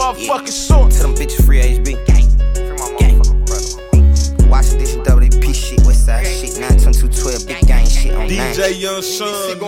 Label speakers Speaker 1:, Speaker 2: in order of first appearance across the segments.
Speaker 1: motherfucking short.
Speaker 2: Tell them bitches free HB. Watching this WP shit, Westside shit, 92212, big gang shit on 9.
Speaker 1: DJ Young Sean,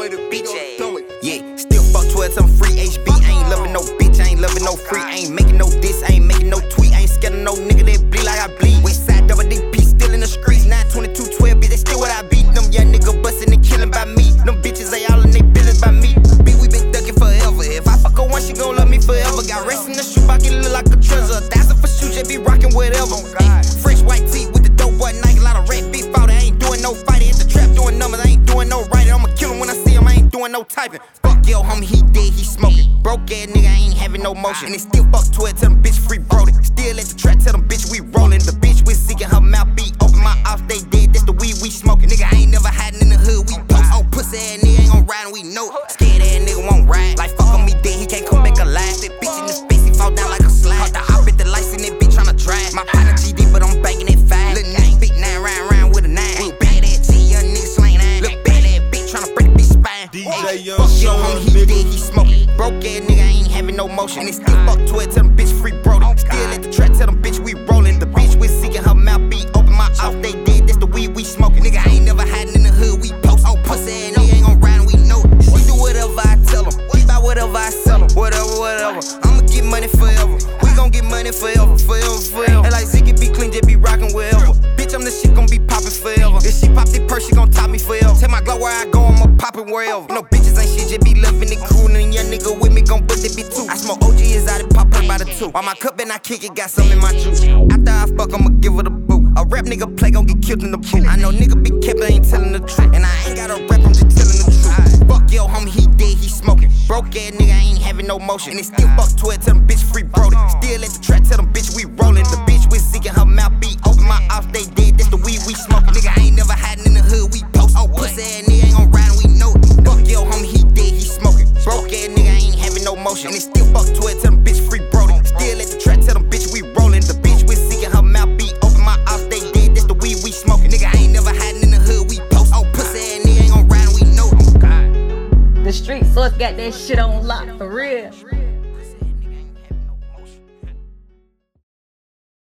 Speaker 2: Yeah, still fuck 12, tell them free HB. I ain't loving no bitch, I ain't loving no free. I ain't making no diss, I ain't making no tweet. I ain't scared of no nigga that bleed like I bleed. Westside WP still in the streets, 92212, bitch, they still what I beat. Them young niggas bustin' and killing by me. Them bitches, they all in they business by me. Bitch, we been thuggin' forever. If I fuck her once, she gon' love me forever. Got rest in the shoe pocket, look like a treasure. 1,000 for shoes, just be rockin' whatever. Fresh white tee with the dope boy Nike, a lot of red beef out. I ain't doing no fighting, hit the trap doing numbers. I ain't doing no writing. I'ma kill him when I see him. I ain't doing no typing. Fuck yo, homie, he dead, he smoking. Broke ass nigga, I ain't having no motion. And they still fuck 12, tell them bitch free Brody. Still at the trap, tell them bitch we rollin'. The bitch with Zeke and her mouth be open. My off they dead, that's the weed we smoking. Nigga, I ain't never hiding in the hood, we post. Oh, pussy ass nigga ain't gon' ride and we know. Scared ass nigga won't ride. Like fuck on me dead, he can't come back alive. That bitch in the space, he fall down like a slide. Caught the op at the lights and that bitch tryna drive. My partner GD, but I'm banking at 5. Little nigga, big 9, round with a 9. Ain't bad ass G, young nigga slang 9. Look bad ass bitch tryna break the bitch spine.
Speaker 1: DJ Young
Speaker 2: Fuck yo,
Speaker 1: Sean,
Speaker 2: homie, he dead, he smoking. Broke ass nigga, I ain't having no motion. And they still fuck 12, tell them bitch free Brody. Still at the trap, tell them bitch we rollin'. The bitch with Zeke and her mouth be open. My off they dead, that's the weed we smoking. Nigga, I ain't never hiding in the hood, we post. Oh, pussy ass nigga ain't gon' ride and we know it. We do whatever I tell him. We buy whatever I sell him. Whatever. I'ma get money forever. We gon' get money forever. And like Zeke be clean, just be rockin' wherever. Bitch, I'm the shit gon' be poppin' forever. If she pop this purse, she gon' top me forever. Tell my glow where I go, I'ma pop it wherever. No bitches ain't shit, just be loving it, cool. And young nigga with me gon' bust it be too. I smoke OG is out and pop her by the 2. While my cup and I kick it, got some in my juice. After I fuck, I'ma give her the boot. A rap nigga play gon' get killed in the boot. I know nigga be kept, I ain't telling the truth. And I ain't got a rap, I'm just telling the truth. Fuck yo, homie, he dead, he smoking. Broke ass nigga, I ain't having no motion. And they still fuck 12, tell them bitch free Brody. Still at the trap, tell them bitch we rollin'. The bitch with Zeke and her mouth be open. My off they dead, that's the weed we smoking. Nigga, I ain't never hiding in the hood, we post. Oh, pussy ass nigga ain't gon' ride and we know it. Fuck yo, homie, he dead, he smoking. Broke ass nigga, I ain't having no motion. And they still fuck 12, tell them bitch free Brody. Still at the trap, tell them bitch we rollin'. The bitch with Zeke and her mouth be open. My off they dead, that's the weed we smoking. Nigga, I ain't never hiding in the hood, we post. Oh, pussy ass nigga ain't gon' ride and we know it.
Speaker 3: The street sus got that shit on lock, for real.